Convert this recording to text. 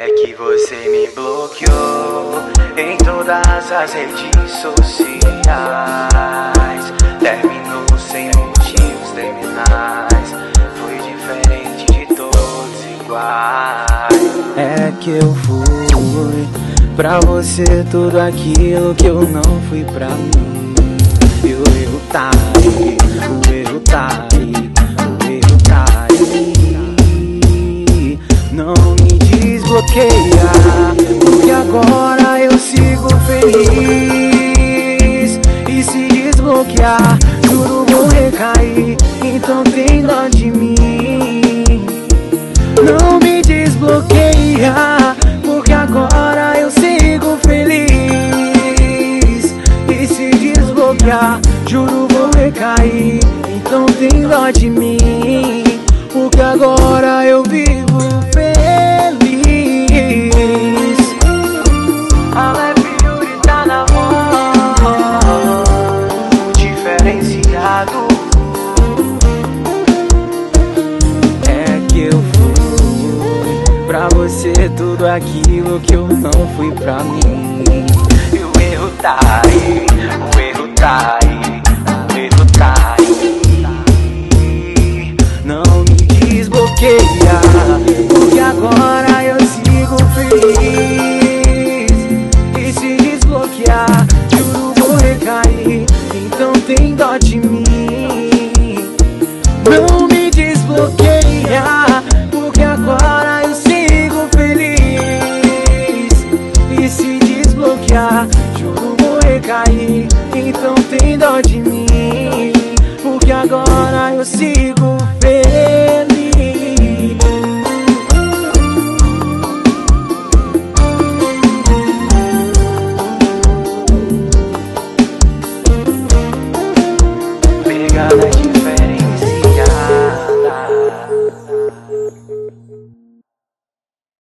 É que você me bloqueou em todas as redes sociais. Terminou sem motivos terminais. Foi diferente de todos iguais. É que eu fui pra você tudo aquilo que eu não fui pra mim. E o erro tá aí, o erro tá aí, o erro tá aí. Não me desbloqueia, porque agora eu sigo feliz. E se desbloquear, juro vou recair. Então tem dó de mim. Não me desbloqueia, porque agora eu sigo feliz. E se desbloquear, juro vou recair. Então tem dó de mim, porque agora eu vivo feliz. A Leve Yuri tá na voz, diferenciado. É que eu fui pra você tudo aquilo que eu não fui pra mim. E o erro tá aí, o erro tá aí, o erro tá aí. Não me desbloqueia, porque agora eu sigo feliz. E se desbloquear, juro vou recair. Então tem dó de mim. Não me desbloqueia, porque agora eu sigo feliz. E se desbloquear, juro vou recair. Então tem dó de mim, porque agora eu sigo feliz. Pegada de